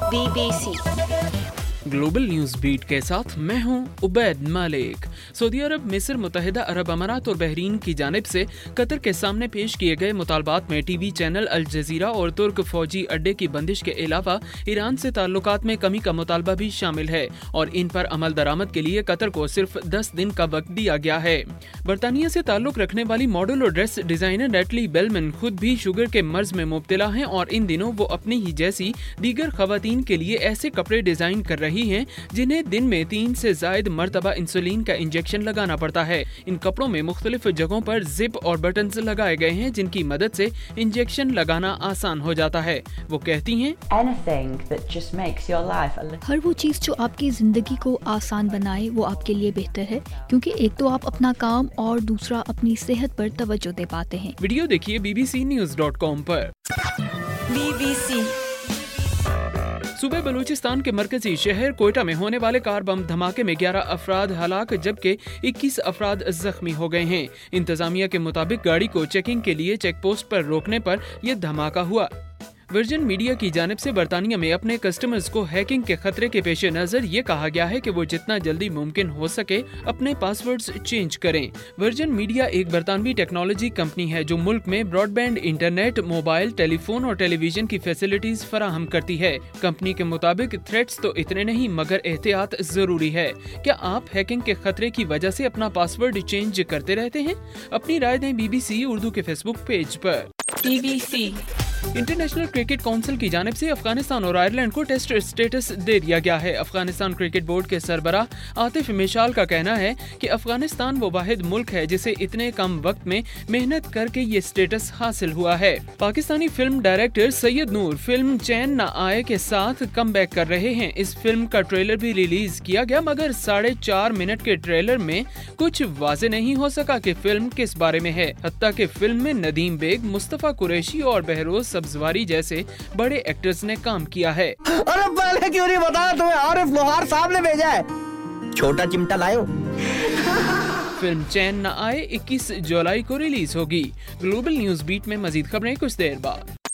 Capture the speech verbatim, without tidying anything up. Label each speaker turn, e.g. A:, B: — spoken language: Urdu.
A: Be B C
B: global news beat کے ساتھ میں ہوں عبید مالک۔ سعودی عرب، مصر، متحدہ عرب امارات اور بحرین کی جانب سے قطر کے سامنے پیش کیے گئے مطالبات میں ٹی وی چینل الجزیرہ اور ترک فوجی اڈے کی بندش کے علاوہ ایران سے تعلقات میں کمی کا مطالبہ بھی شامل ہے اور ان پر عمل درآمد کے لیے قطر کو صرف دس دن کا وقت دیا گیا ہے۔ برطانیہ سے تعلق رکھنے والی ماڈل اور ڈریس ڈیزائنر نیٹلی بیلمن خود بھی شوگر کے مرض میں مبتلا ہیں اور ان دنوں وہ اپنی ہی جیسی دیگر خواتین کے لیے ایسے کپڑے ڈیزائن کر رہی ہیں جنہیں دن میں تین سے زائد مرتبہ انسولین کا انجیکشن لگانا پڑتا ہے۔ ان کپڑوں میں مختلف جگہوں پر زپ اور بٹنز لگائے گئے ہیں جن کی مدد سے انجیکشن لگانا آسان ہو جاتا ہے۔ وہ کہتی ہیں،
C: ہر وہ چیز جو آپ کی زندگی کو آسان بنائے وہ آپ کے لیے بہتر ہے، کیونکہ ایک تو آپ اپنا کام اور دوسرا اپنی صحت پر توجہ دے پاتے ہیں۔
B: ویڈیو دیکھیے B B C news dot com پر۔
A: بی بی سی
B: صوبہ بلوچستان کے مرکزی شہر کوئٹہ میں ہونے والے کار بم دھماکے میں گیارہ افراد ہلاک جبکہ اکیس افراد زخمی ہو گئے ہیں۔ انتظامیہ کے مطابق گاڑی کو چیکنگ کے لیے چیک پوسٹ پر روکنے پر یہ دھماکہ ہوا۔ ورجن میڈیا کی جانب سے برطانیہ میں اپنے کسٹمرز کو ہیکنگ کے خطرے کے پیش نظر یہ کہا گیا ہے کہ وہ جتنا جلدی ممکن ہو سکے اپنے پاس ورڈز چینج کریں۔ ورجن میڈیا ایک برطانوی ٹیکنالوجی کمپنی ہے جو ملک میں broadband internet, mobile, telephone اور ٹیلی ویژن کی فیسلٹیز فراہم کرتی ہے۔ کمپنی کے مطابق تھریٹس تو اتنے نہیں مگر احتیاط ضروری ہے۔ کیا آپ ہیکنگ کے خطرے کی وجہ سے اپنا پاس ورڈ چینج کرتے رہتے ہیں؟ اپنی رائے دیں بی بی سی اردو کے فیس بک پیج پر۔
A: B B C
B: International Cricket Council کی جانب سے افغانستان اور آئرلینڈ کو ٹیسٹ اسٹیٹس دے دیا گیا ہے۔ افغانستان کرکٹ بورڈ کے سربراہ عاطف مشال کا کہنا ہے کہ افغانستان وہ واحد ملک ہے جسے اتنے کم وقت میں محنت کر کے یہ اسٹیٹس حاصل ہوا ہے۔ Pakistani film director Syed Noor film Chain Na Aaye کے ساتھ کم بیک کر رہے ہیں۔ اس فلم کا ٹریلر بھی ریلیز کیا گیا مگر ساڑھے چار منٹ کے ٹریلر میں کچھ واضح نہیں ہو سکا کہ فلم کس بارے میں ہے، حتیٰ کہ فلم میں ندیم بیگ، مصطفیٰ قریشی اور بہروز سبزواری جیسے بڑے ایکٹرز نے کام کیا ہے۔
D: ارے پہلے کیوں نہیں بتایا تمہیں عارف لوہار صاحب نے بھیجا ہے؟ چھوٹا چمٹا لائے ہو۔
B: فلم چین نہ آئے اکیس جولائی کو ریلیز ہوگی۔ گلوبل نیوز بیٹ میں مزید خبریں کچھ دیر بعد۔